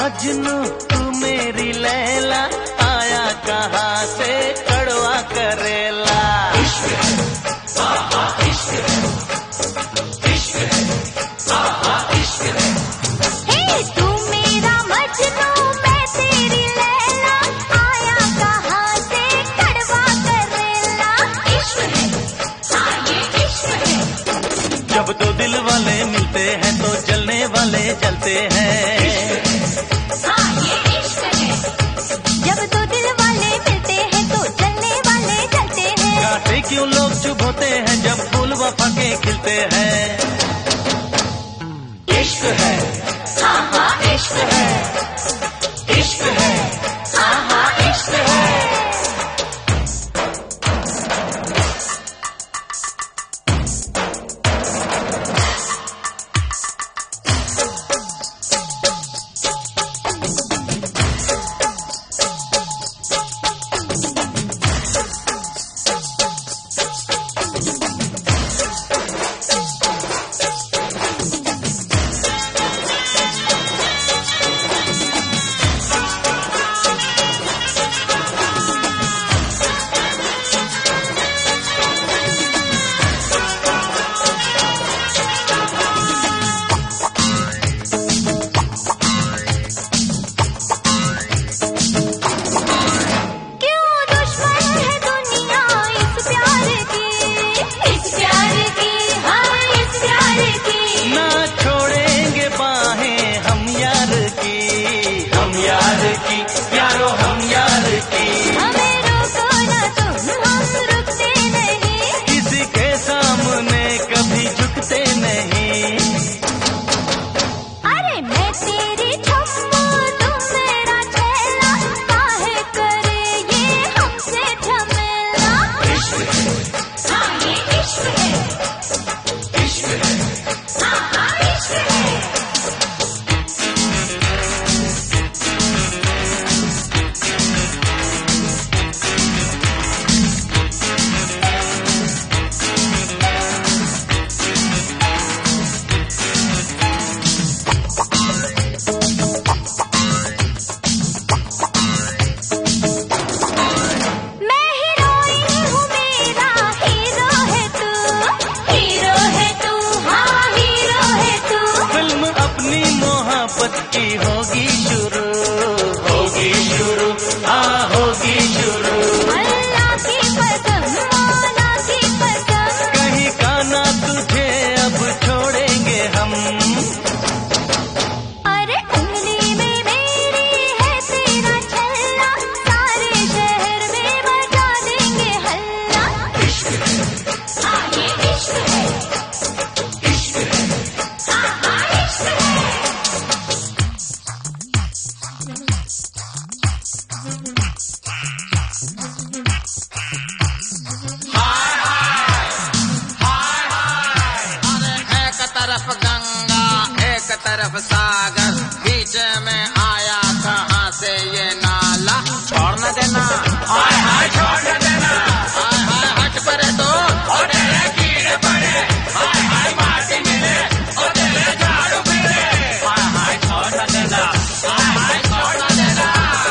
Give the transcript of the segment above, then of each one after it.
मजनू तू मेरी लैला, आया कहाँ से कड़वा करेला। इश्क है, आहा इश्क है, इश्क है, आहा इश्क है। हे तू मेरा मजनू मैं तेरी लैला, आया कहाँ से कड़वा करेला। इश्क है, हाँ ये इश्क है। जब दो दिल वाले मिलते हैं तो जलने वाले जलते हैं। क्यों लोग चुप होते हैं जब फूल वफा के खिलते हैं। इश्क है, हाँ हाँ इश्क है, इश्क है, हाँ हाँ इश्क है। यारो हम यार की, हमें रोको ना तुम, हम रुकते नहीं, किसी के सामने कभी झुकते नहीं। अरे मैं तेरी छम्मू तुम मेरा चेला, काहे करे ये हमसे झमेला। इश्क है, हाँ ये इश्क है, इश्क है, हाँ हाँ इश्क है। की होगी शुरू, होगी शुरू, हाँ होगी शुरू। अल्लाह की कसम, मौला की कसम, कहीं का ना तुझे अब छोड़ेंगे हम। अरे उंगली में मेरी है तेरा छल्ला, सारे शहर में मचा देंगे हल्ला। इश्क है, हाँ ये इश्क है, इश्क है, हाँ हाँ इश्क है। तरफ गंगा एक तरफ सागर, बीच में आया कहाँ से ये नाला। छोड़ न देना, हाय हाय छोड़ न देना, हाय हाय हट पड़े तो ओ तेरे कीड़े पड़े, हाय हाय माटी मिले ओ तेरे झाड़ू फिरे, हाय हाय छोड़ न देना, हाय हाय छोड़ न देना।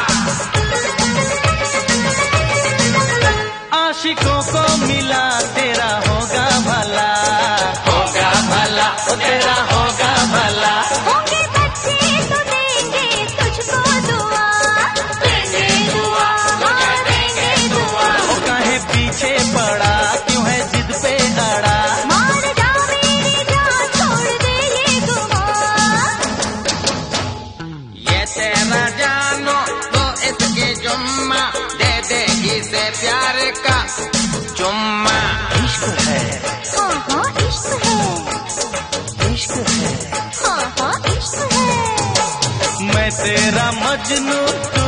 आशिकों को मिला तेरा होगा भला, होगा भला, ओ तेरा होगा भला। होंगे बच्चे तो देंगे तुझको दुआ, देंगे दुआ, हाँ देंगे दुआ। ओ काहे पीछे पड़ा, क्यों है जिद पे अड़ा। मार जा मेरी जान, छोड़ दे ये गुमा। ये तेरा जानो तो इसके जुम्मा, दे दे इसे प्यार का जुम्मा। इश्क है, हाँ हाँ इश्क है, इश्क है, हाँ हाँ इश्क है। मैं तेरा मजनू